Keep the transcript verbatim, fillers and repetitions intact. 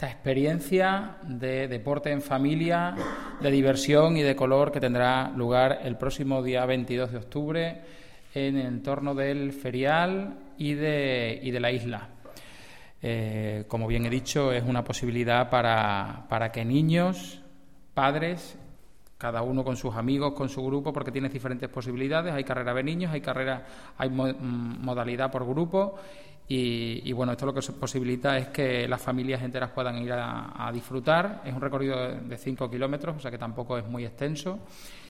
esta experiencia de deporte en familia, de diversión y de color que tendrá lugar el próximo día veintidós de octubre en el entorno del ferial y de, y de la isla. Eh, como bien he dicho, es una posibilidad para, para que niños, padres, cada uno con sus amigos, con su grupo, porque tienes diferentes posibilidades. Hay carrera de niños, hay carrera, hay mo- modalidad por grupo y, y bueno, esto lo que posibilita es que las familias enteras puedan ir a, a disfrutar. Es un recorrido de cinco kilómetros, o sea que tampoco es muy extenso.